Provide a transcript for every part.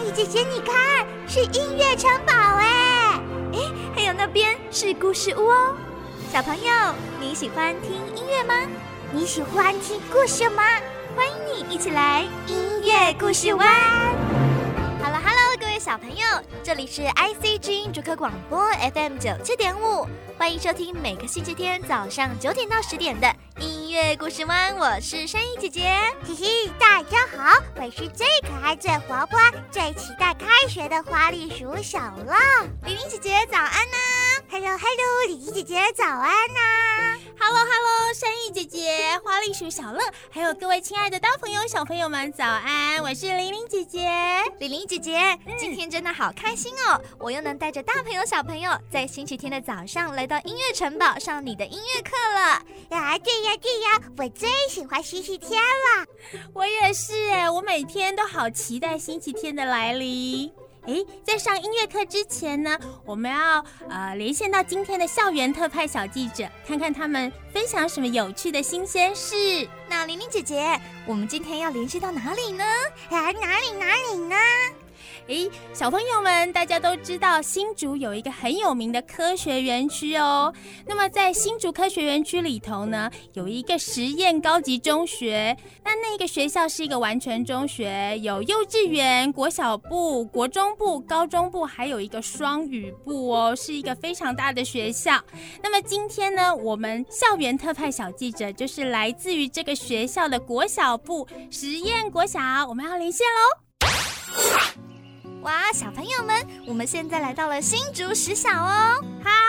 姨姐姐，你看，是音乐城堡哎！ 还有那边是故事屋哦。小朋友，你喜欢听音乐吗？ 你喜欢听故事吗？ 欢迎你一起来音乐故事湾。Hello， 各位小朋友，这里是 IC 之音竹科广播 FM 97.5，欢迎收听每个星期天早上9点到10点的音乐故事湾，我是珊姨姐姐。 嘿嘿，大家好，我是最可爱、最活泼、最期待开学的花栗鼠小乐。 玲玲姐姐早安呐 ！Hello， 玲玲姐姐早安呐 ！Hello， 珊姨姐姐、花栗鼠小乐，还有各位亲爱的大朋友、小朋友们早安！我是玲玲姐姐。 玲玲姐姐，今天真的好开心哦！我又能带着大朋友、小朋友，在星期天的早上来到音乐城堡上你的音乐课了。 对呀，我最喜欢星期天了。 我也是耶，我每天都好期待星期天的来临。在上音乐课之前呢，我们要连线到今天的校园特派小记者，看看他们分享什么有趣的新鲜事。 那玲玲姐姐，我们今天要联系到哪里呢？ 哪里呢？ 小朋友们，大家都知道新竹有一个很有名的科学园区哦。那么在新竹科学园区里头呢，有一个实验高级中学。那个学校是一个完全中学，有幼稚园、国小部、国中部、高中部，还有一个双语部哦，是一个非常大的学校。那么今天呢，我们校园特派小记者就是来自于这个学校的国小部实验国小，我们要连线咯。 哇，小朋友们，我们现在来到了新竹实小哦。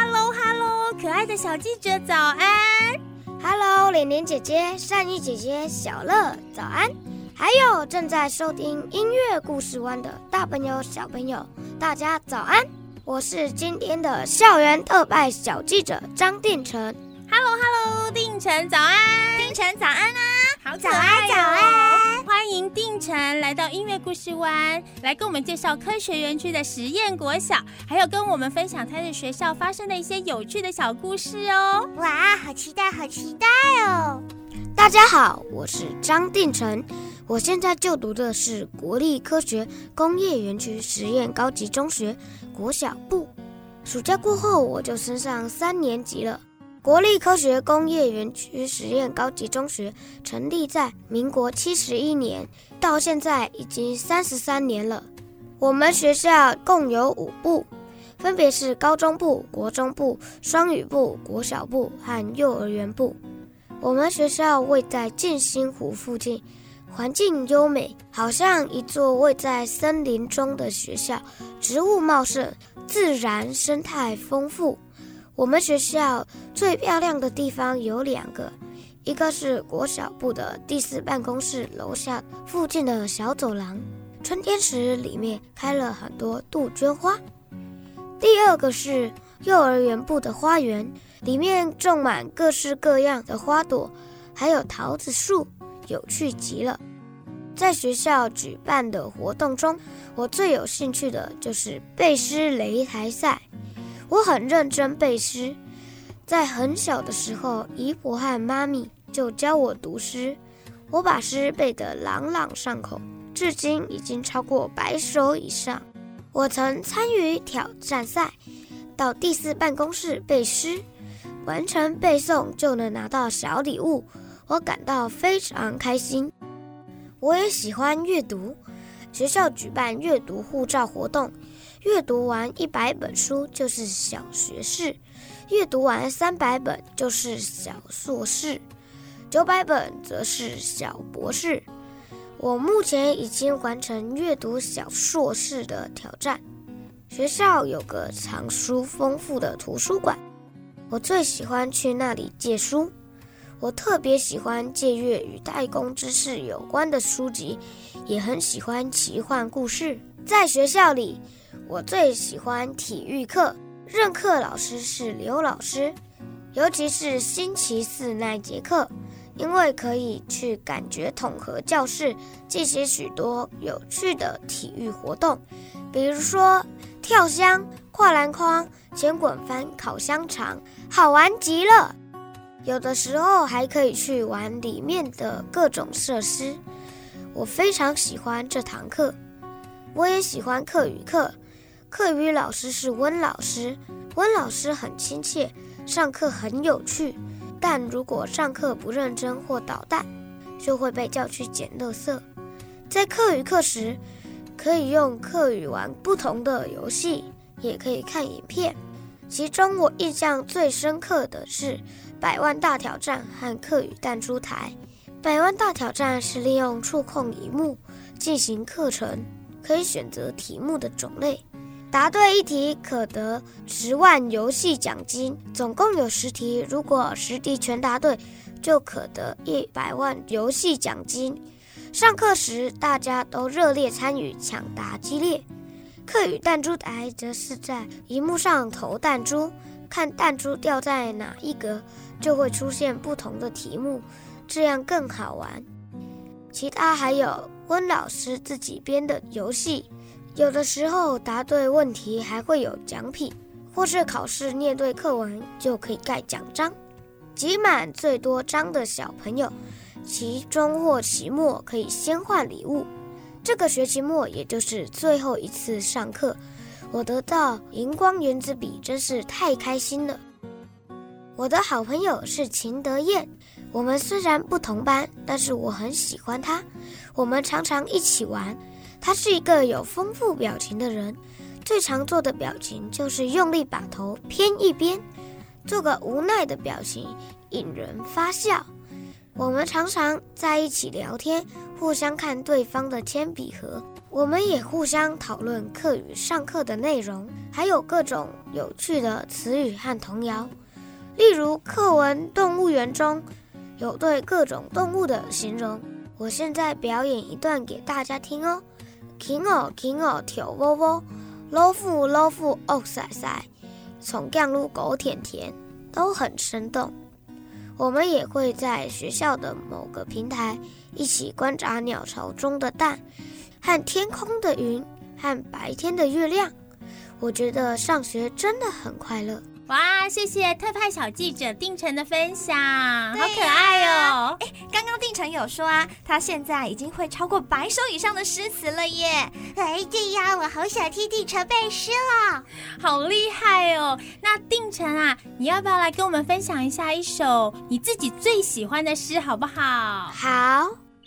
Hello， 可爱的小记者早安。 Hello， 玲玲姐姐、善意姐姐、小乐早安。还有正在收听音乐故事湾的大朋友、小朋友，大家早安。我是今天的校园特派小记者张定成。 Hello， 定成早安。 定成早安啊！ 好可爱哦！早安！欢迎定成来到音乐故事湾，来跟我们介绍科学园区的实验国小，还有跟我们分享他的学校发生的一些有趣的小故事哦。 哇，好期待哦！ 大家好，我是张定成，我现在就读的是国立科学工业园区实验高级中学国小部。暑假过后，我就升上3年级了。国立科学工业园区实验高级中学成立在民国71年，到现在已经33年了。我们学校共有5部，分别是高中部、国中部、双语部、国小部和幼儿园部。我们学校位在建新湖附近，环境优美，好像一座位在森林中的学校，植物茂盛，自然生态丰富。我们学校最漂亮的地方有2个，一个是国小部的第4办公室楼下附近的小走廊，春天时里面开了很多杜鹃花。第2个是幼儿园部的花园，里面种满各式各样的花朵，还有桃子树，有趣极了。在学校举办的活动中，我最有兴趣的就是背诗擂台赛。我很认真背诗，在很小的时候，姨婆和妈咪就教我读诗，我把诗背得朗朗上口，至今已经超过100首以上。我曾参与挑战赛，到第4办公室背诗，完成背诵就能拿到小礼物，我感到非常开心。我也喜欢阅读，学校举办阅读护照活动，阅读完100本书就是小学士，阅读完300本就是小硕士，900本则是小博士。我目前已经完成阅读小硕士的挑战。学校有个藏书丰富的图书馆，我最喜欢去那里借书。我特别喜欢借阅与太空知识有关的书籍，也很喜欢奇幻故事。在学校里，我最喜欢体育课，任课老师是刘老师，尤其是星期4那节课，因为可以去感觉统合教室进行许多有趣的体育活动，比如说跳箱、跨篮筐、前滚翻、烤香肠，好玩极了。有的时候还可以去玩里面的各种设施，我非常喜欢这堂课。 我也喜欢课语课，课语老师是温老师，温老师很亲切，上课很有趣，但如果上课不认真或捣蛋，就会被叫去捡垃圾。在课语课时，可以用课语玩不同的游戏，也可以看影片。其中我印象最深刻的是100万大挑战和课语弹珠台。100万大挑战是利用触控萤幕进行课程，可以选择题目的种类，答对一题可得10万游戏奖金，总共有10题，如果10题全答对，就可得100万游戏奖金。上课时大家都热烈参与，抢答激烈。课语弹珠台则是在萤幕上投弹珠，看弹珠掉在哪一格，就会出现不同的题目，这样更好玩。其他还有温老师自己编的游戏，有的时候答对问题还会有奖品，或是考试念对课文就可以盖奖章。集满最多章的小朋友，期中或期末可以先换礼物。这个学期末，也就是最后一次上课，我得到荧光原子笔，真是太开心了。我的好朋友是秦德燕，我们虽然不同班，但是我很喜欢他，我们常常一起玩。他是一个有丰富表情的人，最常做的表情就是用力把头偏一边，做个无奈的表情，引人发笑。我们常常在一起聊天，互相看对方的铅笔盒，我们也互相讨论课语上课的内容，还有各种有趣的词语和童谣。例如课文动物园中有对各种动物的形容，我现在表演一段给大家听哦。企鵝企鵝跳窩窩，老虎老虎惡曬曬，松降路狗甜甜，都很生动。我们也会在学校的某个平台一起观察鸟巢中的蛋，和天空的云，和白天的月亮。我觉得上学真的很快乐。 哇，谢谢特派小记者定成的分享，好可爱哦！ 刚刚定成有说啊，他现在已经会超过100首以上的诗词了耶！ 对呀，我好想听定成背诗了， 好厉害哦！那定成啊，你要不要来跟我们分享一下一首你自己最喜欢的诗，好不好？ 好。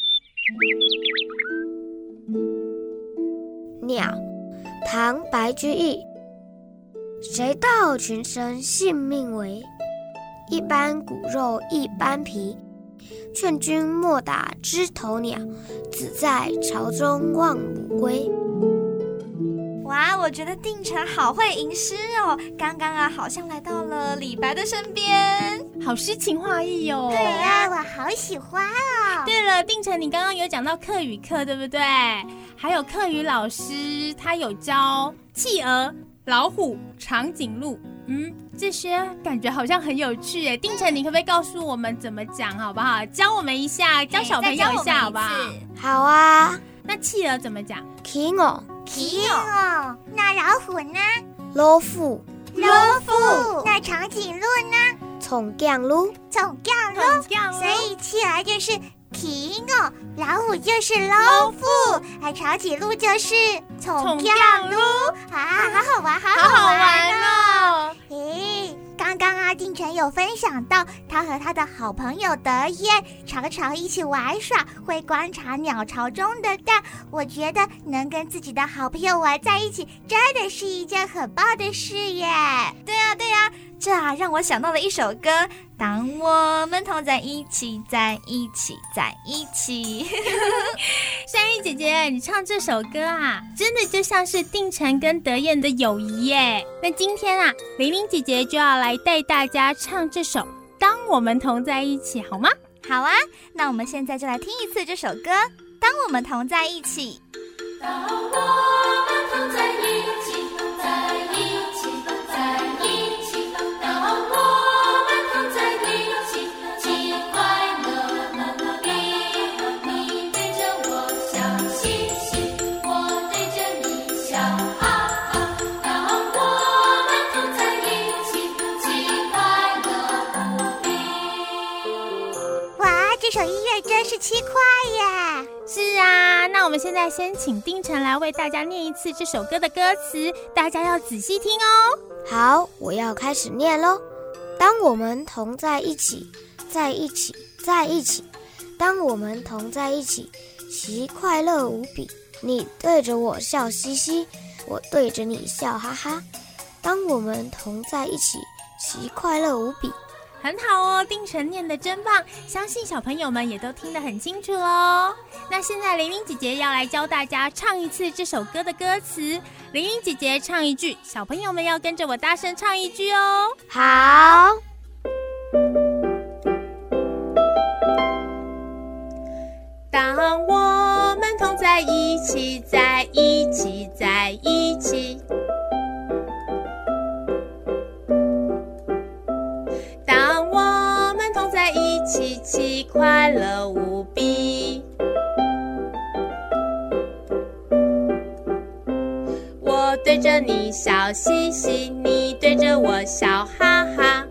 鸟，唐·白居易。谁道群生性命微，一般骨肉一般皮。劝君莫打枝头鸟，子在巢中望母归。 哇，我觉得定成好会吟诗哦！刚刚啊，好像来到了李白的身边， 好诗情画意哦。 对呀，我好喜欢哦。 对了，定成，你刚刚有讲到课语课，对不对？还有课语老师他有教企鹅、老虎、长颈鹿，这些感觉好像很有趣耶。定成，你可不可以告诉我们怎么讲好不好？教我们一下，教小朋友一下好不好？ 好啊。 那企鹅怎么讲？ 企鵝。 企鵝。那老虎呢？ 老虎。 老虎。那长颈鹿呢？ 松降路。 松降路。所以企鹅就是企鵝，老虎就是老虎，长颈鹿就是松降路啊，好好玩，好好玩哦！刚刚啊，定成有分享到，他和他的好朋友德燕常常一起玩耍，会观察鸟巢中的蛋。我觉得能跟自己的好朋友玩在一起，真的是一件很棒的事耶！ 对啊，这让我想到了一首歌，当我们同在一起，在一起，在一起。 珊玉姐姐，你唱这首歌啊，真的就像是定成跟德燕的友谊耶。那今天啊，玲玲姐姐就要来带大家唱这首《当我们同在一起》，好吗？ 好啊，那我们现在就来听一次这首歌《当我们同在一起》。 当我们同在一起，同在一起，同在一起，当我们同在一起，既快乐乐地，你对着我笑嘻嘻，我对着你笑哈哈。当我们同在一起，既快乐无比。 哇，这首音乐真是轻快耶！ 是啊，那那我们现在先请丁晨来为大家念一次这首歌的歌词，大家要仔细听哦。 好，我要开始念咯。当我们同在一起，在一起，在一起，当我们同在一起，其快乐无比。你对着我笑嘻嘻，我对着你笑哈哈。当我们同在一起，其快乐无比。 很好哦，丁晨念得真棒，相信小朋友们也都听得很清楚哦。那现在玲玲姐姐要来教大家唱一次这首歌的歌词，玲玲姐姐唱一句，小朋友们要跟着我大声唱一句哦。 好。 当我们同在一起，在一起，在一起。当我们同在一起，其快乐无比。我对着你笑嘻嘻，你对着我笑哈哈。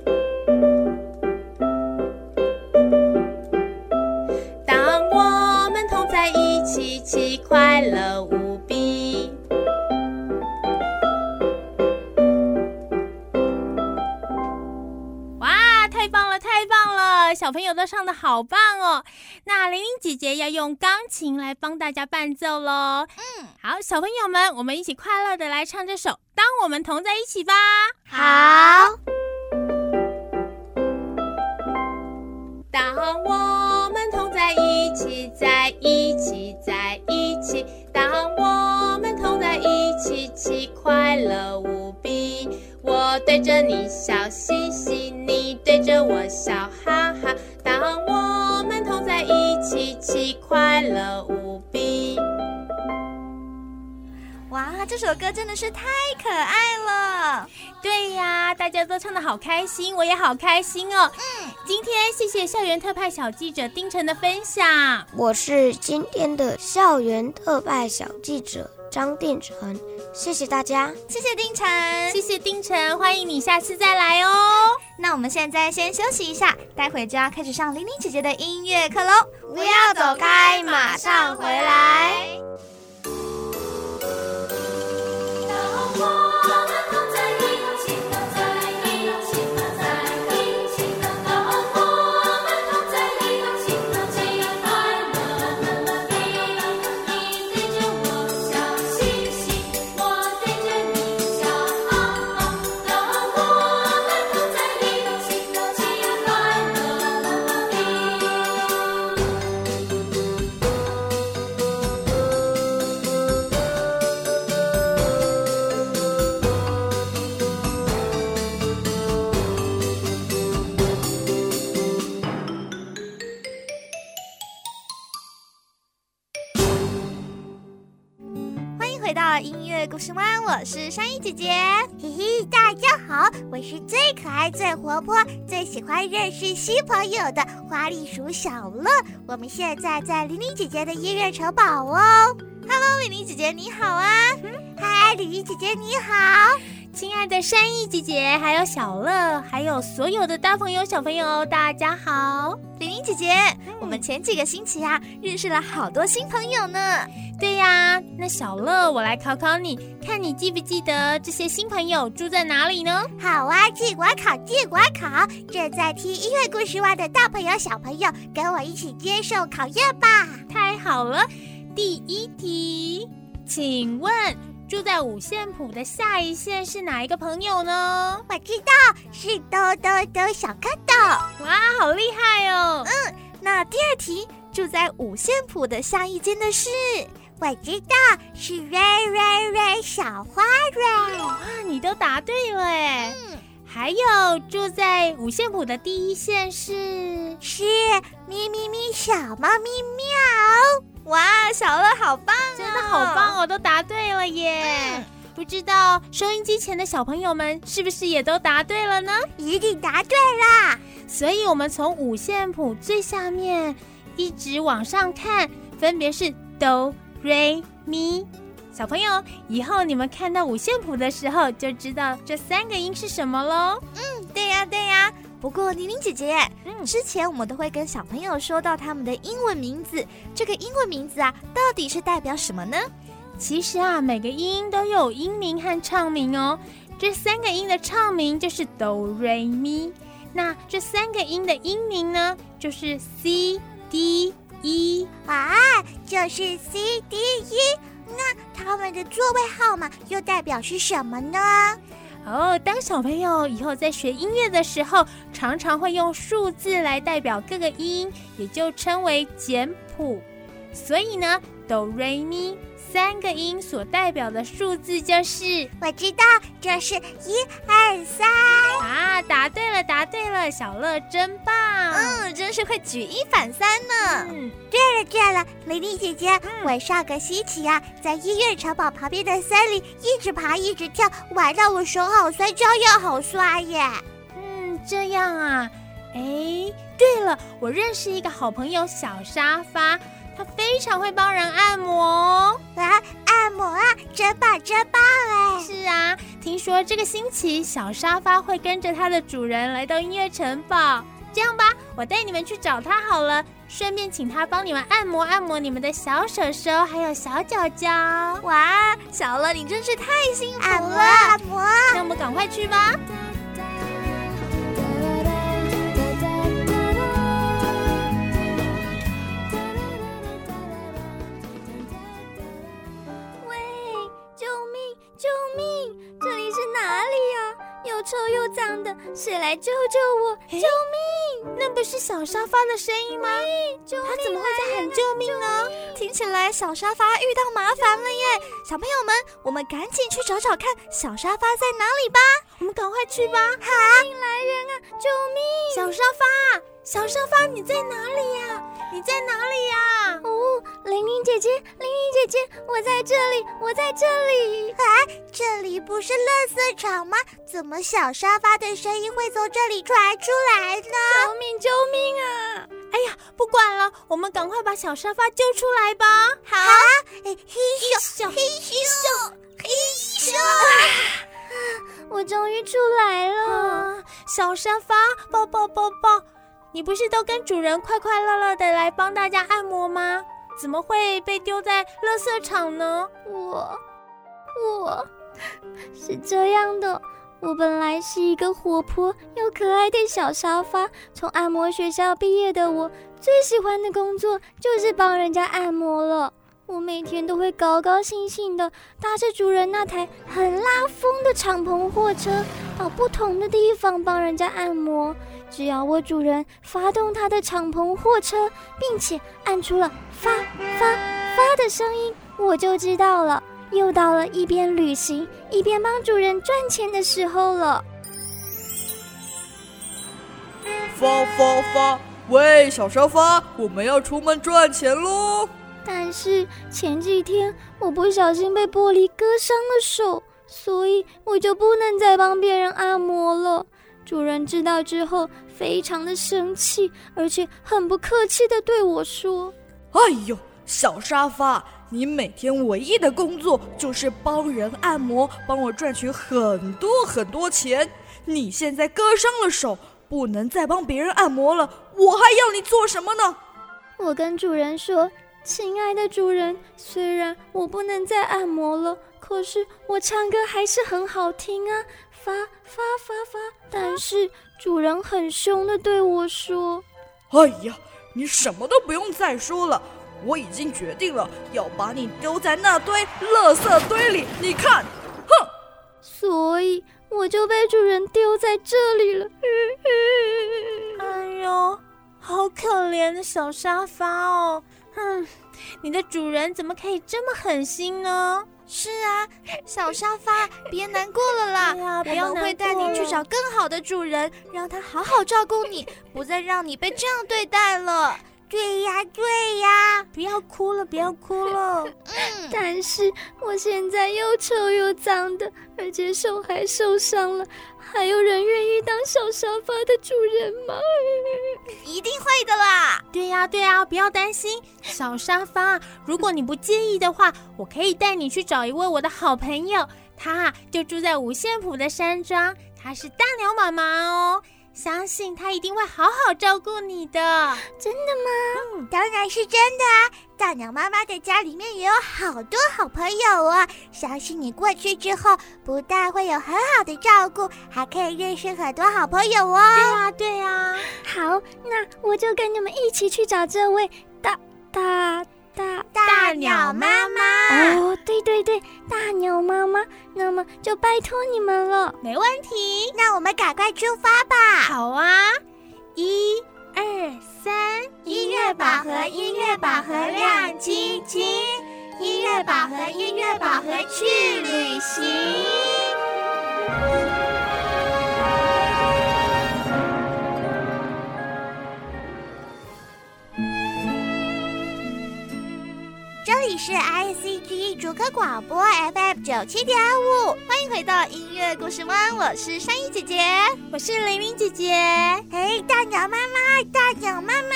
当我们同在一起，其快乐无比。哇，太棒了，太棒了！小朋友都唱得好棒哦。那玲玲姐姐要用钢琴来帮大家伴奏咯。好，小朋友们，我们一起快乐的来唱这首《当我们同在一起》吧。 好。 当我们同在一起，在一起，在一起。当我们同在一起，其快乐无比。我对着你笑嘻嘻，你对着我笑哈哈。当我们同在一起，其快乐无比。 哇，这首歌真的是太可爱了。 对呀，大家都唱得好开心，我也好开心哦。今天谢谢校园特派小记者丁晨的分享。 我是今天的校园特派小记者张定成，谢谢大家。 谢谢丁晨， 谢谢丁晨，欢迎你下次再来哦。 那我们现在先休息一下，待会就要开始上玲玲姐姐的音乐课喽。 不要走开，马上回来。 回到音乐故事湾，我是珊妮姐姐。 嘿嘿，大家好，我是最可爱、最活泼、最喜欢认识新朋友的花栗鼠小乐。我们现在在玲玲姐姐的音乐城堡哦。 Hello， 玲玲姐姐你好啊！ 嗨，玲玲姐姐你好。 亲爱的珊妮姐姐，还有小乐，还有所有的大朋友小朋友，大家好。 玲玲姐姐，我们前几个星期啊，认识了好多新朋友呢。 对呀，那小乐，我来考考你，看你记不记得这些新朋友住在哪里呢？ 好啊，尽管考，尽管考。正在听音乐故事湾的大朋友小朋友，跟我一起接受考验吧。 太好了，第一题，请问住在五线谱的下一线是哪一个朋友呢？ 我知道，是兜兜兜小蝌蚪。 哇，好厉害哦！ 那第二题，住在五线谱的下一间的是？ 我知道，是瑞瑞瑞小花瑞。 哇，你都答对了哎！还有住在五线谱的第一线是咪咪咪小猫咪喵。 哇，小乐好棒哦！ 真的好棒哦，都答对了耶！不知道收音机前的小朋友们是不是也都答对了呢？ 一定答对啦！ 所以我们从五线谱最下面一直往上看，分别是哆、瑞、咪。小朋友，以后你们看到五线谱的时候，就知道这三个音是什么咯。 对呀对呀， 不过玲玲姐姐，之前我们都会跟小朋友说到他们的英文名字，这个英文名字啊，到底是代表什么呢？ 其实啊，每个音都有音名和唱名哦。这3个音的唱名就是哆、瑞、咪，那这3个音的音名呢，就是 C、D、E 啊，就是 C、D、E。那他们的座位号码又代表是什么呢？ 当小朋友以后在学音乐的时候，常常会用数字来代表各个音，也就称为简谱。所以呢，哆、瑞、咪3个音所代表的数字就是， 我知道，就是1、2、3 啊！答对了，小乐真棒， 真是会举一反三呢。 对了，玲玲姐姐，我上个星期啊，在医院城堡旁边的森林一直爬一直跳，玩到我手好酸，脚也好酸耶。 这样啊，对了，我认识一个好朋友小沙发，他非常会帮人按摩哦。 按摩啊，真棒哎！ 是啊，听说这个星期小沙发会跟着它的主人来到音乐城堡。这样吧，我带你们去找他好了，顺便请他帮你们按摩你们的小手手还有小脚脚。 哇，小乐你真是太幸福了！ 按摩， 那我们赶快去吧。 救命！这里是哪里呀？又臭又脏的，谁来救救我？救命！ 那不是小沙发的声音吗？他怎么会在喊救命呢？ 听起来小沙发遇到麻烦了耶！小朋友们，我们赶紧去找找看小沙发在哪里吧！ 我们赶快去吧！ 好，来人啊！救命！ 小沙发，你在哪里呀？你在哪里呀？ 玲玲姐姐，我在这里！ 这里不是垃圾场吗？怎么小沙发的声音会从这里传出来呢？ 救命啊！ 哎呀，不管了，我们赶快把小沙发救出来吧！ 好，嘿咻！ 我终于出来了！ 小沙发，抱！你不是都跟主人快快乐乐的来帮大家按摩吗？怎么会被丢在垃圾场呢？ 我是这样的，我本来是一个活泼又可爱的小沙发，从按摩学校毕业的我，最喜欢的工作就是帮人家按摩了。我每天都会高高兴兴的搭着主人那台很拉风的敞篷货车，到不同的地方帮人家按摩。只要我主人发动他的敞篷货车，并且按出了发的声音，我就知道了，又到了一边旅行一边帮主人赚钱的时候了。 发！喂，小沙发，我们要出门赚钱咯！ 但是前几天我不小心被玻璃割伤了手，所以我就不能再帮别人按摩了。主人知道之后非常的生气，而且很不客气地对我说： 哎呦，小沙发，你每天唯一的工作就是帮人按摩，帮我赚取很多钱。你现在割伤了手，不能再帮别人按摩了，我还要你做什么呢？ 我跟主人说：亲爱的主人，虽然我不能再按摩了，可是我唱歌还是很好听啊，发。但是主人很凶地对我说： 哎呀，你什么都不用再说了，我已经决定了，要把你丢在那堆垃圾堆里，你看，哼！ 所以我就被主人丢在这里了。 哎呦，好可怜的小沙发哦。你的主人怎么可以这么狠心呢？ 是啊，小沙发，别难过了啦！ 不要难过了， 我们会带你去找更好的主人，让他好好照顾你，不再让你被这样对待了。 对呀， 不要哭了。 但是我现在又臭又脏的，而且手还受伤了，还有人愿意当小沙发的主人吗？ 一定会的啦！ 对呀，不要担心，小沙发，如果你不介意的话，我可以带你去找一位我的好朋友，他就住在五线谱的山庄，他是大鸟妈妈哦。 相信他一定会好好照顾你的。 真的吗？ 当然是真的啊！大鸟妈妈的家里面也有好多好朋友哦，相信你过去之后，不但会有很好的照顾，还可以认识很多好朋友哦。 对啊，对啊。 好，那我就跟你们一起去找这位大鸟妈妈。 哦，对，大鸟妈妈，那么就拜托你们了。 没问题。 那我们赶快出发吧。 好啊，1、2、3， 音乐宝盒，音乐宝盒亮晶晶，音乐宝盒，音乐宝盒去旅行。这里是 ICG 竹科广播 FM 97.5， 欢迎回到音乐故事湾，我是山一姐姐， 我是玲玲姐姐。 哎，大鸟妈妈，大鸟妈妈。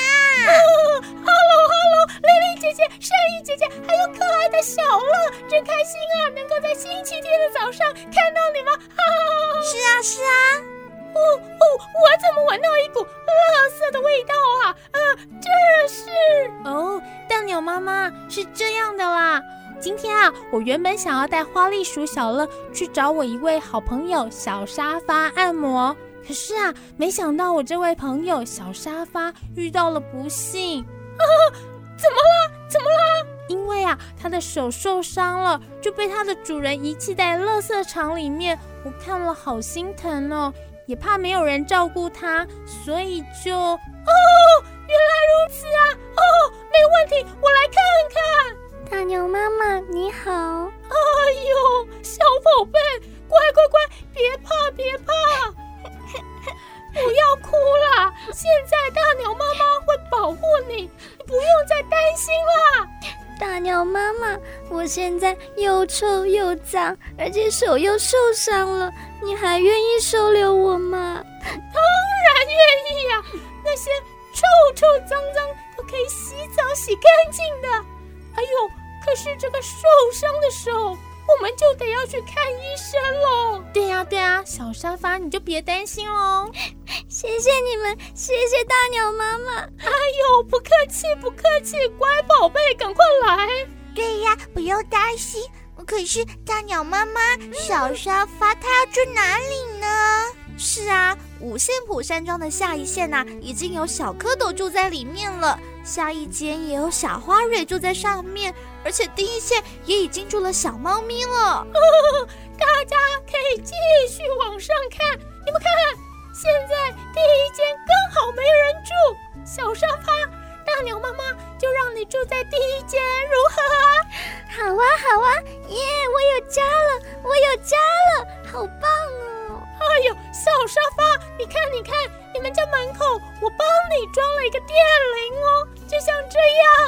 Hello， 玲玲姐姐、山一姐姐，还有可爱的小乐，真开心啊！能够在星期天的早上看到你们。 是啊。 我怎么闻到一股垃圾的味道啊？这是……哦，大鸟妈妈是这样的啦。今天啊，我原本想要带花栗鼠小乐去找我一位好朋友小沙发按摩，可是啊，没想到我这位朋友小沙发遇到了不幸。怎么了？因为啊，他的手受伤了，就被他的主人遗弃在垃圾场里面。我看了好心疼哦。也怕没有人照顾他，所以就……原来如此啊！没问题，我来看看。 大鸟妈妈你好。 哎呦，小宝贝，乖，别怕，不要哭了。现在大鸟妈妈会保护你，你不用再担心啦。 大鸟妈妈，我现在又臭又脏，而且手又受伤了，你还愿意收留我吗？ 当然愿意呀，那些臭脏都可以洗澡洗干净的。哎呦，可是这个受伤的手，我们就得要去看医生喽。对呀，小沙发你就别担心喽。 谢谢你们，谢谢大鸟妈妈。 哎呦，不客气，乖宝贝，赶快来。 对呀，不用担心。可是大鸟妈妈，小沙发它要住哪里呢？ 是啊，五线谱山庄的下一线啊，已经有小蝌蚪住在里面了，下一间也有小花蕊住在上面，而且第一线也已经住了小猫咪了。 大家可以继续往上看，你们看，现在第一间刚好没人住，小沙发，大鸟妈妈就让你住在第一间，如何啊？ 好啊，耶！我有家了，好棒哦！ 哎呦，小沙发，你看，你们家门口我帮你装了一个电铃哦，就像这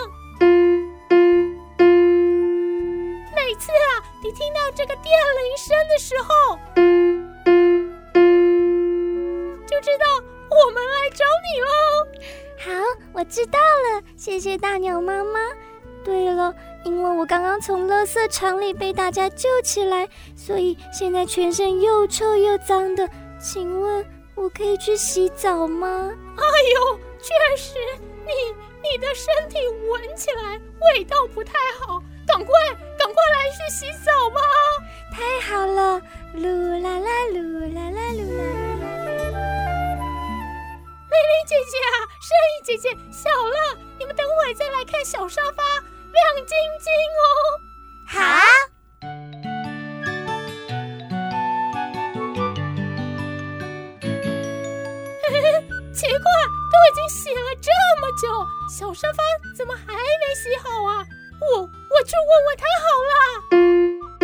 样。每次啊，你听到这个电铃声的时候，就知道我们来找你喽。 好，我知道了，谢谢大鸟妈妈。对了，因为我刚刚从垃圾场里被大家救起来，所以现在全身又臭又脏的，请问我可以去洗澡吗？ 哎呦，确实，你的身体闻起来味道不太好，赶快来去洗澡吧。 太好了，噜啦啦噜啦啦噜啦啦。 蕾蕾姐姐啊，圣意姐姐，小乐，你们等会再来看小沙发亮晶晶哦。 好。 奇怪，都已经洗了这么久，小沙发怎么还没洗好啊？我去问问他好了。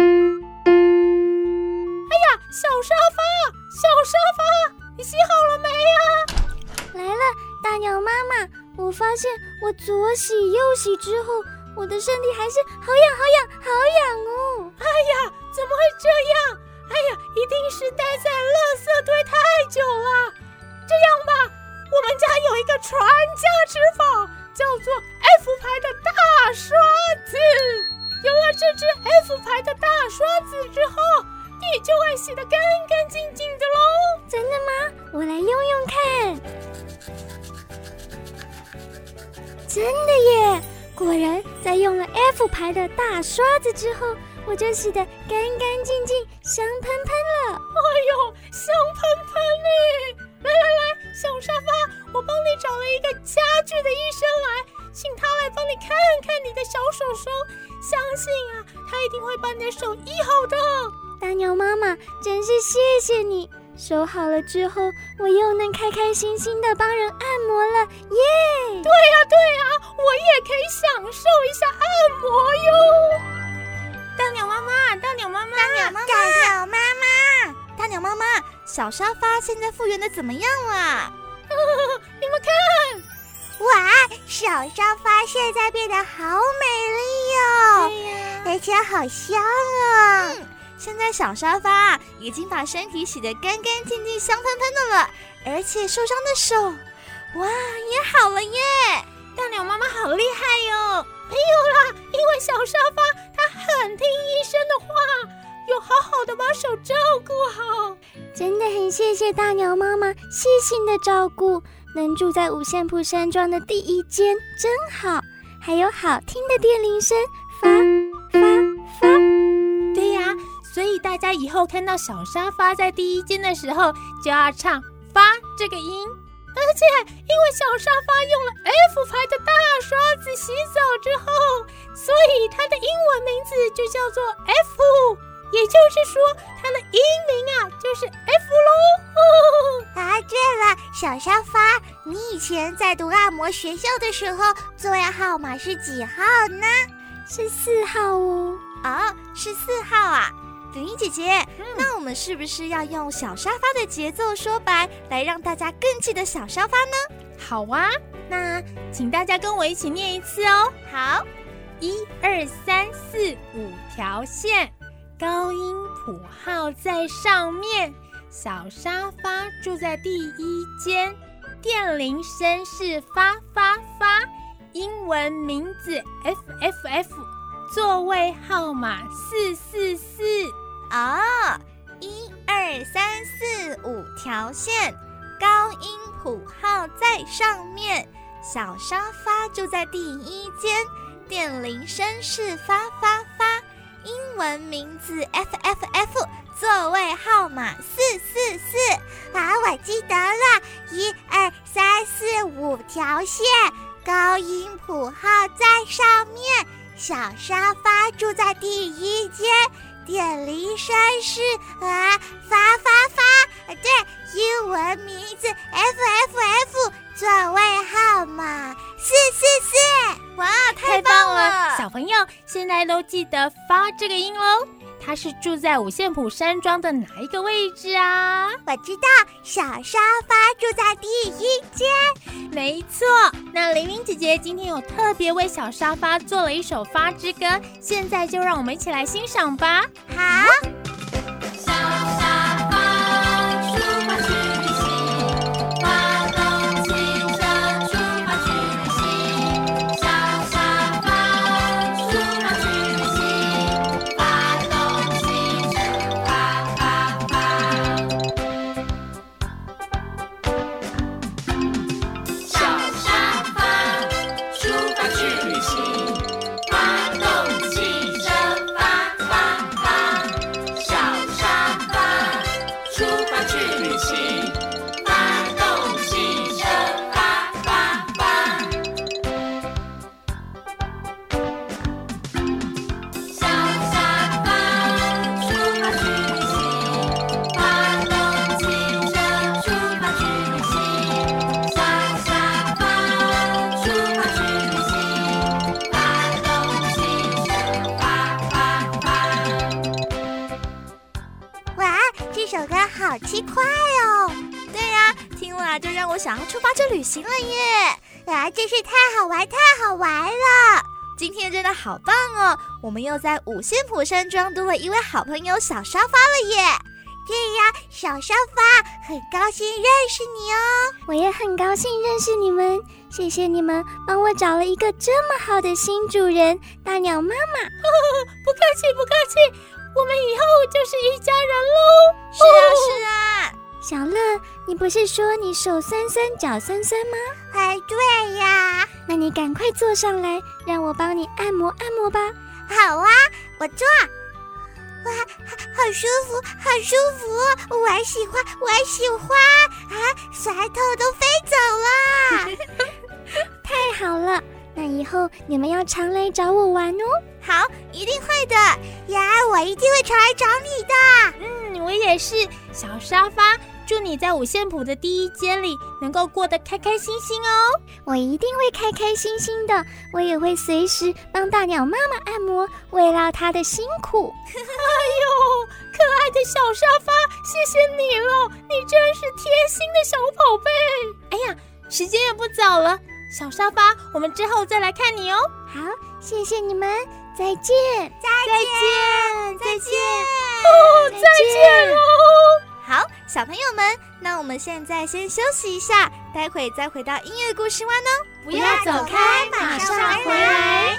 哎呀，小沙发，你洗好了没呀？ 来了，大鸟妈妈，我发现我左洗右洗之后，我的身体还是好痒哦。 哎呀，怎么会这样？哎呀，一定是待在垃圾堆太久了。这样吧，我们家有一个传家之宝，叫做 F 牌的大刷子。有了这只 F 牌的大刷子之后，你你就会洗得干干净净的咯。 真的吗？我来用用看。真的耶！果然，在用了 F 牌的大刷子之后，我就洗得干干净净、香喷喷了。 哎呦，香喷喷嘞！来，小沙发，我帮你找了一个家具的医生来，请他来帮你看看你的小手手，相信啊，他一定会把你的手医好的。 大鸟妈妈，真是谢谢你！手好了之后，我又能开开心心的帮人按摩了，耶！ 对呀，我也可以享受一下按摩哟。大鸟妈妈，大鸟妈妈， 小沙发现在复原的怎么样了？ 你们看， 哇，小沙发现在变得好美丽哦！ 对呀， 而且好香啊！ 现在小沙发已经把身体洗得干干净净、香喷喷的了，而且受伤的手，哇，也好了耶！ 大鸟妈妈好厉害哟！没有啦，因为小沙发它很听医生的话，有好好的把手照顾好。 真的很谢谢大鸟妈妈细心的照顾，能住在五线谱山庄的第一间真好，还有好听的电铃声，发发发。 对呀，所以大家以后看到小沙发在第一间的时候，就要唱发这个音。而且因为小沙发用了 F 牌的大刷子洗澡之后，所以它的英文名字就叫做 F， 也就是说它的英名啊就是 F 咯。 啊，对了，小沙发，你以前在读按摩学校的时候，座位号码是几号呢？ 是4号哦。 哦，是4号啊。玲玲姐姐，那我们是不是要用小沙发的节奏说白，来让大家更记得小沙发呢？ 好啊，那请大家跟我一起念一次哦。 好 ，1、2、3、4、5条线，高音谱号在上面，小沙发住在第一间，电铃声是发发发，英文名字 FFF， 座位号码444。 哦，1、2、3、4、5条线，高音谱号在上面，小沙发住在第一间，电铃声是发发发，英文名字 FFF， 座位号码444。 啊，我记得了，1、2、3、4、5条线，高音谱号在上面，小沙发住在第一间，电铃声是发发发，对，英文名字 FFF， 座位号码444。 哇，太棒了！ 小朋友现在都记得发这个音喽。它是住在五线谱山庄的哪一个位置啊？ 我知道，小沙发住在第一间。 没错，那玲玲姐姐今天有特别为小沙发做了一首发之歌，现在就让我们一起来欣赏吧。 好。 小沙发出发去旅行，发动汽车出发去旅行。小沙发出发去旅行，发动汽车发发发。小沙发出发去旅行，发动汽车发发发。小沙发出发去旅行，发动汽车发发发。小沙发出发去旅行，发动汽车出发去旅行。小沙发出发去旅行，发动汽车发发发。 哇，这首歌好轻快哦！ 对呀，听了就让我想要出发去旅行了耶！ 啊，真是太好玩了！ 今天真的好棒哦！我们又在五线谱山庄多了一位好朋友小沙发了耶！ 对呀，小沙发，很高兴认识你哦。 我也很高兴认识你们，谢谢你们帮我找了一个这么好的新主人，大鸟妈妈。 不客气， 我们以后就是一家人喽。 是啊， 小乐，你不是说你手酸酸脚酸酸吗？ 哎，对呀。 那你赶快坐上来，让我帮你按摩按摩吧。 好啊，我坐。哇，好舒服，好舒服！我喜欢啊！舌头都飞走了。 太好了，那以后你们要常来找我玩哦。 好，一定会的呀！我一定会常来找你的。 我也是。小沙发，祝你在五线谱的第一间里能够过得开开心心哦。 我一定会开开心心的，我也会随时帮大鸟妈妈按摩，慰劳她的辛苦。 哎呦，可爱的小沙发，谢谢你了，你真是贴心的小宝贝。哎呀，时间也不早了，小沙发，我们之后再来看你哦。 好，谢谢你们，再见， 再见。 再见喽。 好，小朋友们，那我们现在先休息一下，待会再回到音乐故事湾哦。 不要走开，马上回来。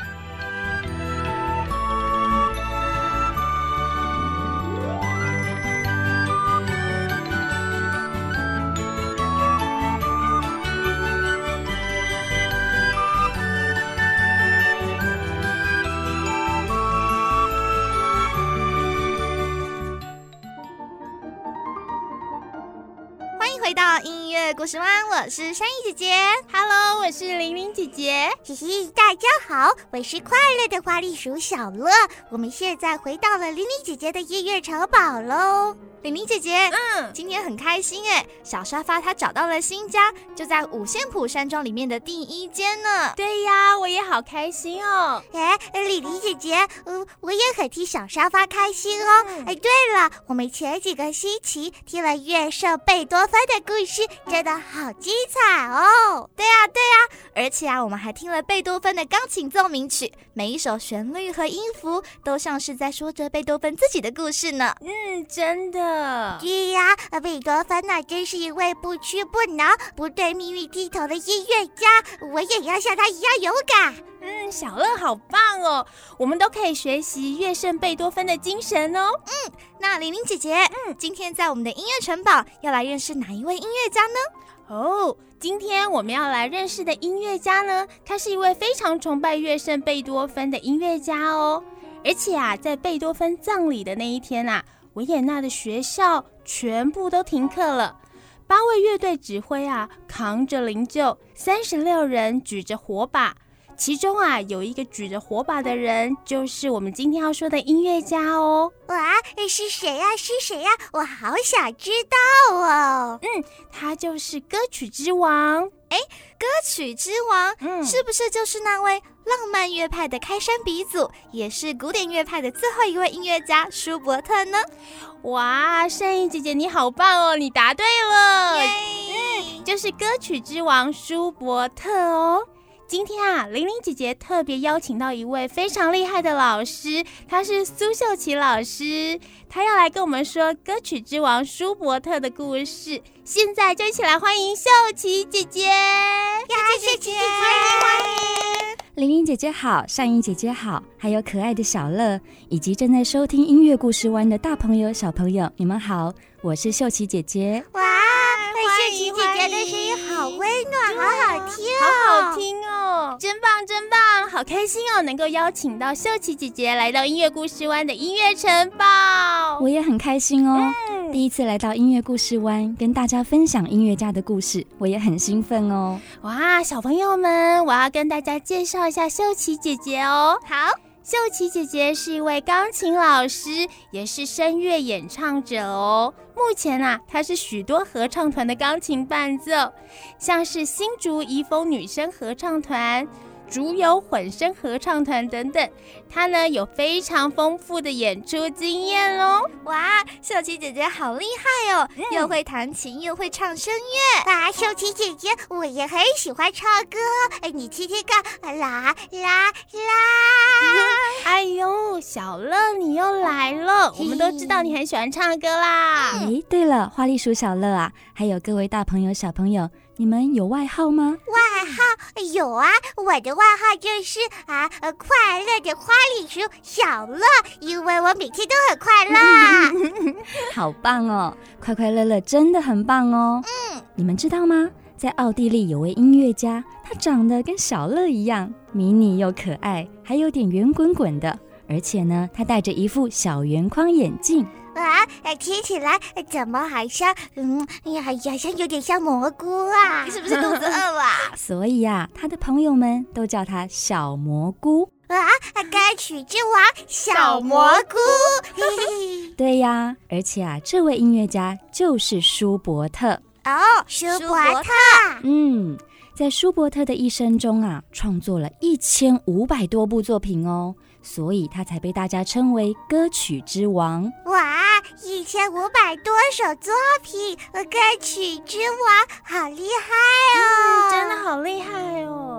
回到音乐故事湾，我是珊妮姐姐。 Hello， 我是玲玲姐姐。 嘿嘿，大家好，我是快乐的花栗鼠小乐。我们现在回到了玲玲姐姐的音乐城堡喽。 玲玲姐姐，今天很开心耶！小沙发她找到了新家，就在五线谱山庄里面的第一间呢。 对呀，我也好开心哦。 玲玲姐姐，我也很替小沙发开心哦。对了，我们前几个星期听了乐圣贝多芬的故事，真的好精彩哦。 对呀，而且我们还听了贝多芬的钢琴奏鸣曲，每一首旋律和音符都像是在说着贝多芬自己的故事呢。 真的。 对呀，贝多芬呢，真是一位不屈不挠、不对命运低头的音乐家。我也要像他一样勇敢。 小乐好棒哦，我们都可以学习乐圣贝多芬的精神哦。 那玲玲姐姐，今天在我们的音乐城堡要来认识哪一位音乐家呢？ 今天我们要来认识的音乐家呢，他是一位非常崇拜乐圣贝多芬的音乐家哦。而且在贝多芬葬礼的那一天维也纳的学校全部都停课了，8位乐队指挥扛着灵柩，36人举着火把，其中有一个举着火把的人就是我们今天要说的音乐家哦。 哇，是谁呀？我好想知道哦。 他就是歌曲之王。 歌曲之王，是不是就是那位浪漫乐派的开山鼻祖，也是古典乐派的最后一位音乐家舒伯特呢？ 哇，珊妮姐姐你好棒哦，你答对了。就是歌曲之王舒伯特哦。今天玲玲姐姐特别邀请到一位非常厉害的老师，她是苏秀琪老师，她要来跟我们说歌曲之王舒伯特的故事。现在就一起来欢迎秀琪姐姐。 秀琪姐姐，欢迎。 玲玲姐姐好，善英姐姐好，还有可爱的小乐，以及正在收听音乐故事湾的大朋友小朋友，你们好，我是秀琪姐姐。 哇，秀琪姐姐的声音好温暖，好好听哦， 好好听哦，真棒真棒，好开心哦，能够邀请到秀琪姐姐来到音乐故事湾的音乐城堡。 我也很开心哦，第一次来到音乐故事湾跟大家分享音乐家的故事，我也很兴奋哦。 哇，小朋友们，我要跟大家介绍一下秀琪姐姐哦。 好， 秀琪姐姐是一位钢琴老师，也是声乐演唱者哦。目前她是许多合唱团的钢琴伴奏，像是新竹怡丰女生合唱团、竹友混声合唱团等等，她呢有非常丰富的演出经验哦。 哇，秀琪姐姐好厉害哦，又会弹琴又会唱声乐。 哇，秀琪姐姐，我也很喜欢唱歌，你听听看，啦啦啦。 哎呦，小乐你又来了，我们都知道你很喜欢唱歌啦。 对了，花栗鼠小乐还有各位大朋友小朋友， 你们有外号吗？ 外号有啊，我的外号就是快乐的花栗鼠小乐，因为我每天都很快乐。 好棒哦，快快乐乐真的很棒哦。你们知道吗？在奥地利有位音乐家，他长得跟小乐一样，迷你又可爱，还有点圆滚滚的，而且呢，他戴着一副小圆框眼镜。 听起来怎么好像好像有点像蘑菇啊？ 你是不是肚子饿了？ 所以啊，他的朋友们都叫他小蘑菇。 歌曲之王小蘑菇。 对呀，而且啊，这位音乐家就是舒伯特。 舒伯特。 在舒伯特的一生中啊，创作了1500多部作品哦，所以他才被大家称为歌曲之王。 哇，1500多首作品，歌曲之王，好厉害哦！ 真的好厉害哦。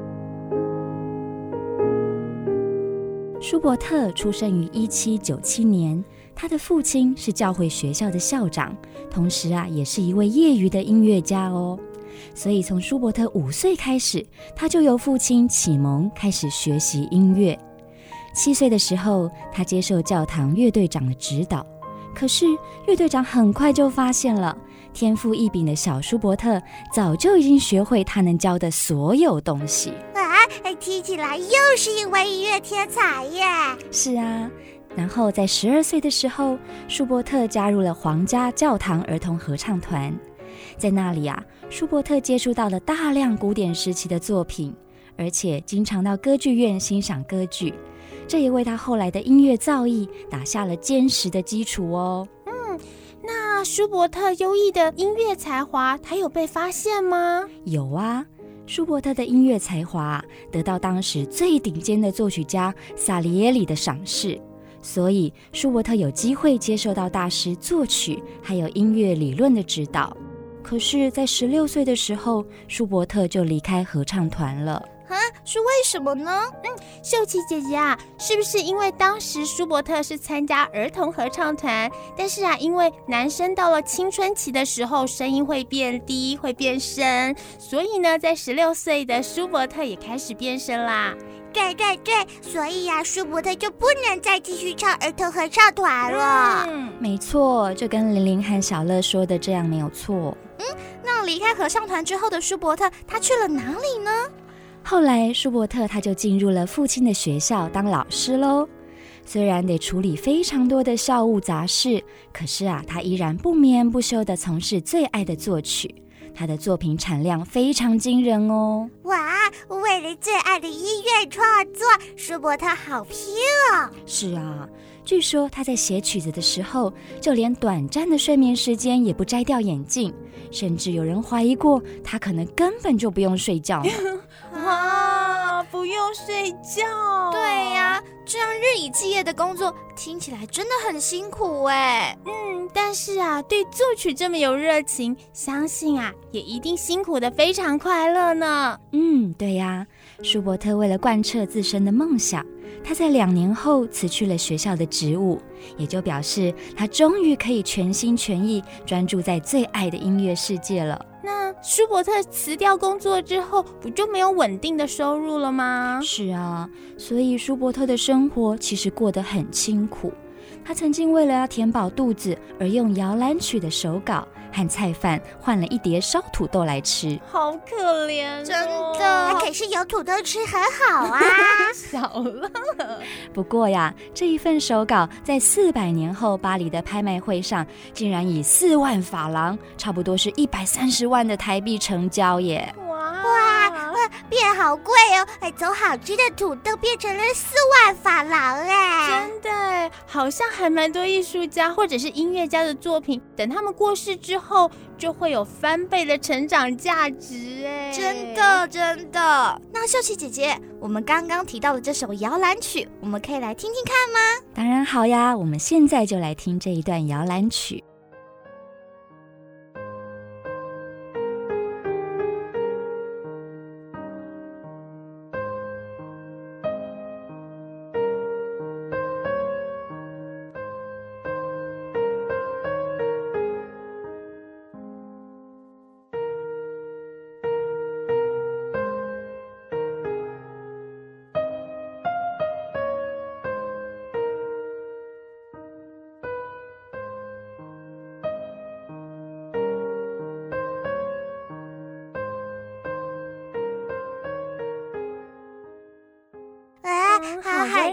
舒伯特出生于1797年，他的父亲是教会学校的校长，同时啊，也是一位业余的音乐家哦。所以从舒伯特5岁开始，他就由父亲启蒙，开始学习音乐。7岁的时候，他接受教堂乐队长的指导。可是乐队长很快就发现了，天赋异禀的小舒伯特早就已经学会他能教的所有东西。 听起来又是一位音乐天才耶！ 是啊，然后在12岁的时候，舒伯特加入了皇家教堂儿童合唱团。在那里啊，舒伯特接触到了大量古典时期的作品，而且经常到歌剧院欣赏歌剧，这也为他后来的音乐造诣打下了坚实的基础哦。 那舒伯特优异的音乐才华，他有被发现吗？ 有啊，舒伯特的音乐才华得到当时最顶尖的作曲家萨里耶里的赏识，所以舒伯特有机会接受到大师作曲还有音乐理论的指导。可是在16岁的时候，舒伯特就离开合唱团了。 是为什么呢？ 秀琪姐姐啊，是不是因为当时舒伯特是参加儿童合唱团，但是啊，因为男生到了青春期的时候声音会变低会变声，所以呢在16岁的舒伯特也开始变声啦。 对，所以啊，舒伯特就不能再继续唱儿童合唱团了。 没错，就跟玲玲和小乐说的这样没有错。 那离开合唱团之后的舒伯特，他去了哪里呢？ 后来舒伯特他就进入了父亲的学校当老师咯。虽然得处理非常多的校务杂事，可是啊，他依然不眠不休地从事最爱的作曲。他的作品产量非常惊人哦。 哇，为了最爱的音乐创作，舒伯特好拼哦。 是啊，据说他在写曲子的时候，就连短暂的睡眠时间也不摘掉眼镜，甚至有人怀疑过他可能根本就不用睡觉呢。 不用睡觉。 对呀，这样日以继夜的工作，听起来真的很辛苦哎。 但是啊，对作曲这么有热情，相信啊，也一定辛苦得非常快乐呢。 对呀，舒伯特为了贯彻自身的梦想，他在2年后辞去了学校的职务，也就表示他终于可以全心全意专注在最爱的音乐世界了。 那舒伯特辞掉工作之后，不就没有稳定的收入了吗？ 是啊，所以舒伯特的生活其实过得很清苦。他曾经为了要填饱肚子而用摇篮曲的手稿和菜饭换了一碟烧土豆来吃。 好可怜真的。 可是有土豆吃很好啊。 小乐。 不过呀，这一份手稿在400年后巴黎的拍卖会上，竟然以4万法郎，差不多是130万的台币成交耶。 哇，变好贵哦！从好吃的土豆变成了4万法郎哎！ 真的，好像还蛮多艺术家或者是音乐家的作品，等他们过世之后，就会有翻倍的成长价值哎！ 真的。那秀琪姐姐，我们刚刚提到的这首摇篮曲，我们可以来听听看吗？ 当然好呀，我们现在就来听这一段摇篮曲。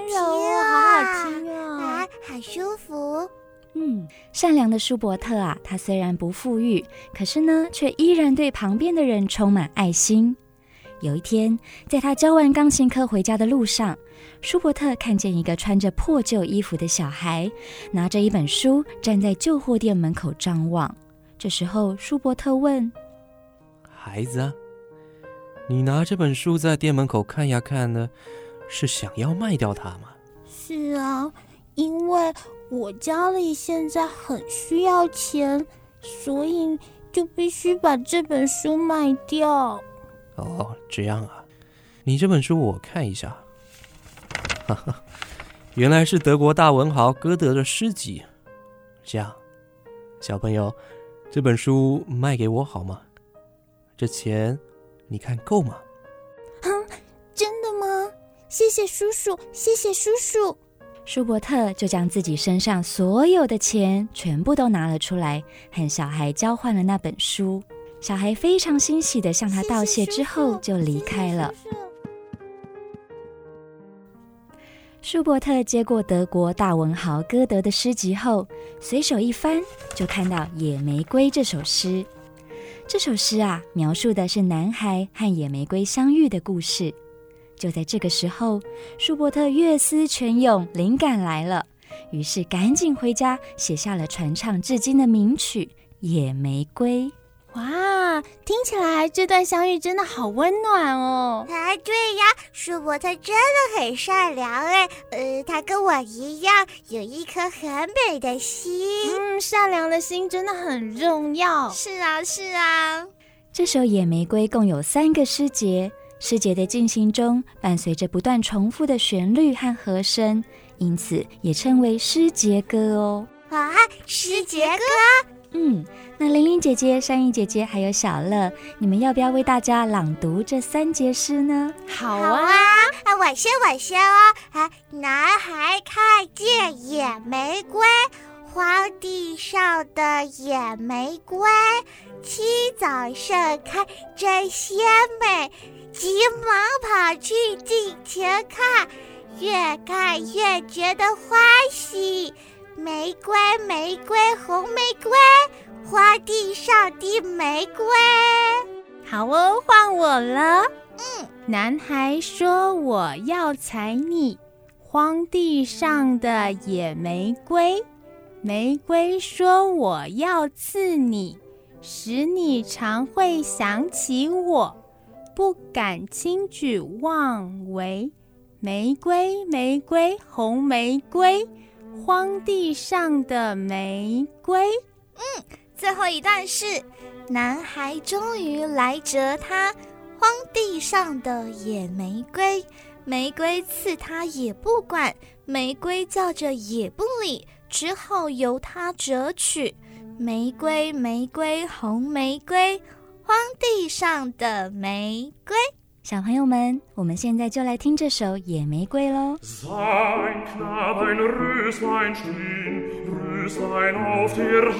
听哦， 好好听啊，好舒服。 善良的舒伯特啊，他虽然不富裕，可是呢，却依然对旁边的人充满爱心。有一天，在他教完钢琴课回家的路上，舒伯特看见一个穿着破旧衣服的小孩，拿着一本书站在旧货店门口张望。这时候，舒伯特问：“ 孩子啊，你拿这本书在店门口看呀看呢，是想要卖掉它吗？”“ 是啊，因为我家里现在很需要钱，所以就必须把这本书卖掉。”“ 哦，这样啊，你这本书我看一下。哈哈，原来是德国大文豪歌德的诗集。这样，小朋友，这本书卖给我好吗？这钱你看够吗？”“ 真的吗？谢谢叔叔，谢谢叔叔。” 舒伯特就将自己身上所有的钱全部都拿了出来，和小孩交换了那本书。小孩非常欣喜地向他道谢之后就离开了。舒伯特接过德国大文豪歌德的诗集后，随手一翻，就看到《野玫瑰》这首诗。这首诗啊，描述的是男孩和野玫瑰相遇的故事。就在这个时候，舒伯特月思泉涌，灵感来了，于是赶紧回家写下了传唱至今的名曲《野玫瑰》。 哇，听起来这段相遇真的好温暖哦！ 对呀，舒伯特真的很善良哎，他跟我一样有一颗很美的心。 善良的心真的很重要。 是啊，是啊。 这首《野玫瑰》共有3个诗节，诗节的进行中伴随着不断重复的旋律和和声，因此也称为诗节歌哦。 啊，诗节歌？ 那玲玲姐姐、珊怡姐姐还有小乐，你们要不要为大家朗读这3节诗呢？ 好啊，我先哦。男孩看见野玫瑰，荒地上的野玫瑰，清早盛开真鲜美，急忙跑去近前看，越看越觉得欢喜。玫瑰，玫瑰，红玫瑰，花地上的玫瑰。 好哦，换我了。男孩说我要采你，荒地上的野玫瑰。玫瑰说我要刺你，使你常会想起我，不敢轻举妄为。玫瑰，玫瑰，红玫瑰，荒地上的玫瑰。 最后一段是男孩终于来折他，荒地上的野玫瑰，玫瑰刺他也不管，玫瑰叫着也不理，只好由他折取。玫瑰，玫瑰，红玫瑰，荒地上的玫瑰。 小朋友们，我们现在就来听这首《野玫瑰》咯。 Sein Knab ein Röslein stehen, Röslein auf der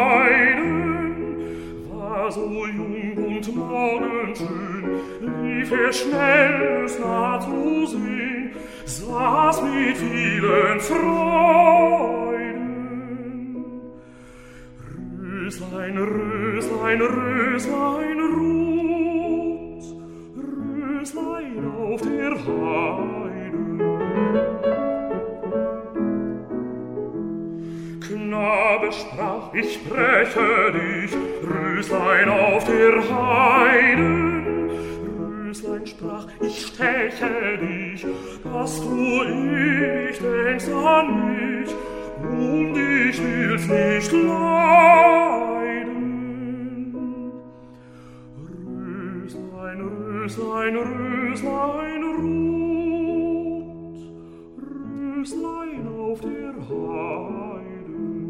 Heiden, war so jung und morgenschön, lief schnell, es nah zu sehen, saß mit vielen Freuden. Röslein, Röslein, Röslein, Röslein auf der Heiden. Knabe sprach, ich breche dich, Röslein auf der Heiden. Röslein sprach, ich steche dich, dass du ewig denkst an mich, und ich will's nicht leiden. Röslein, Röslein rot, Röslein auf der Heiden.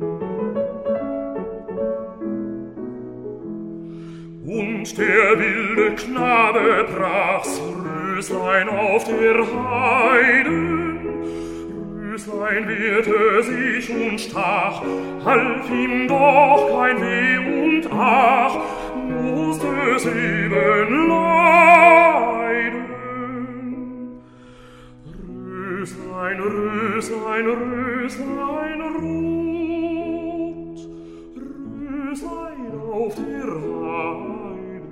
Und der wilde Knabe brach's, Röslein auf der Heiden. Röslein wehrte sich und stach, half ihm doch kein Weh und ach, musste es eben leiden. Röslein, Röslein, Röslein rot, Röslein auf der Heide.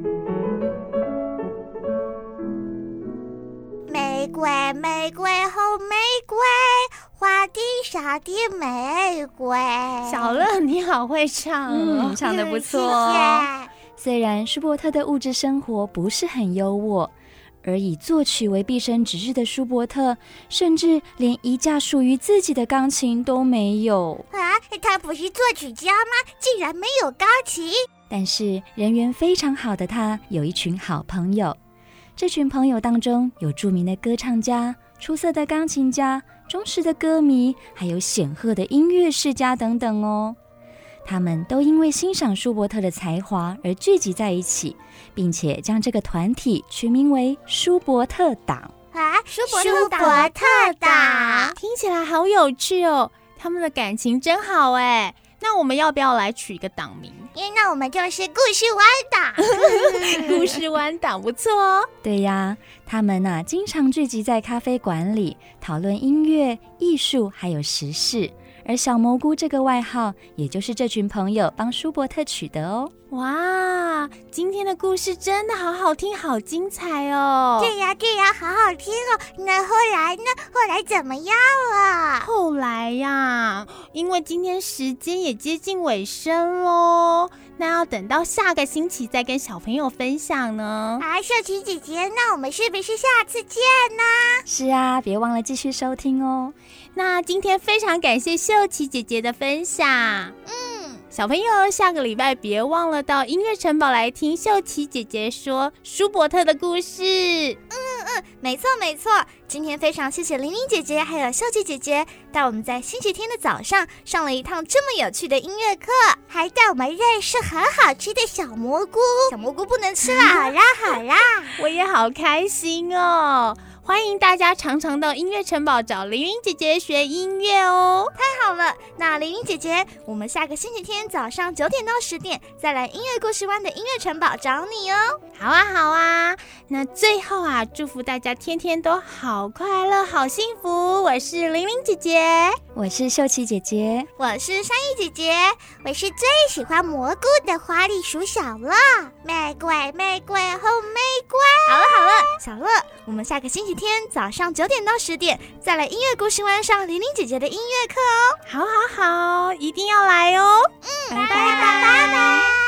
玫瑰，玫瑰红玫瑰，花地上的玫瑰。 小乐，你好会唱哦， 唱得不错谢谢。 虽然舒伯特的物质生活不是很优渥，而以作曲为毕生职日的舒伯特，甚至连一架属于自己的钢琴都没有。 啊，他不是作曲家吗？竟然没有钢琴。 但是人缘非常好的他，有一群好朋友。这群朋友当中有著名的歌唱家、出色的钢琴家、忠实的歌迷，还有显赫的音乐世家等等哦。他们都因为欣赏舒伯特的才华而聚集在一起，并且将这个团体取名为舒伯特党。 啊，舒伯特党， 听起来好有趣哦。他们的感情真好哎。那我们要不要来取一个党名？ 那我们就是故事湾党。 故事湾党不错哦。 对呀，他们经常聚集在咖啡馆里讨论音乐、艺术还有时事。而小蘑菇这个外号，也就是这群朋友帮舒伯特取的哦。 哇，今天的故事真的好好听，好精彩哦！ 对呀，好好听哦。那后来呢？后来怎么样了？ 后来呀，因为今天时间也接近尾声咯，那要等到下个星期再跟小朋友分享呢。 啊，秀琪姐姐，那我们是不是下次见呢？ 是啊，别忘了继续收听哦。 那今天非常感谢秀琪姐姐的分享。小朋友，下个礼拜别忘了到音乐城堡来听秀琪姐姐说舒伯特的故事。 没错。今天非常谢谢玲玲姐姐还有秀琪姐姐，带我们在星期天的早上上了一趟这么有趣的音乐课， 还带我们认识很好吃的小蘑菇。 小蘑菇不能吃啦！ 好啦， 我也好开心哦。欢迎大家常常到音乐城堡找玲玲姐姐学音乐哦。 太好了，那玲玲姐姐，我们下个星期天早上9点到10点再来音乐故事湾的音乐城堡找你哦。 好啊。那最后祝福大家天天都好快乐、好幸福。我是玲玲姐姐， 我是秀琪姐姐， 我是珊妮姐姐， 我是最喜欢蘑菇的花栗鼠小乐。玫瑰，玫瑰红玫瑰。 好了，小乐，我们下个星期天早上9点到10点再来音乐故事湾上玲玲姐姐的音乐课哦。 好，一定要来哦。 拜拜。